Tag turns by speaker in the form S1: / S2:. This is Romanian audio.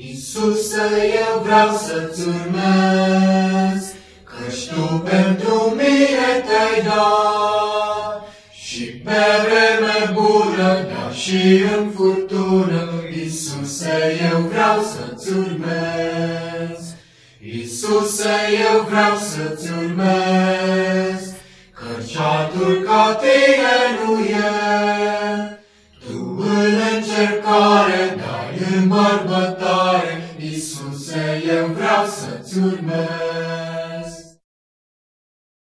S1: Iisuse, eu vreau să-ți urmez, căci Tu pentru mine te-ai dat. Și pe vreme bună, dar și în furtună, Iisuse, eu vreau să-ți urmez. Iisuse, eu vreau să-ți urmez, căci altul ca Tine nu e. Tu în încercare dai îmbărbătare, Iisuse, eu vreau să-ți urmez.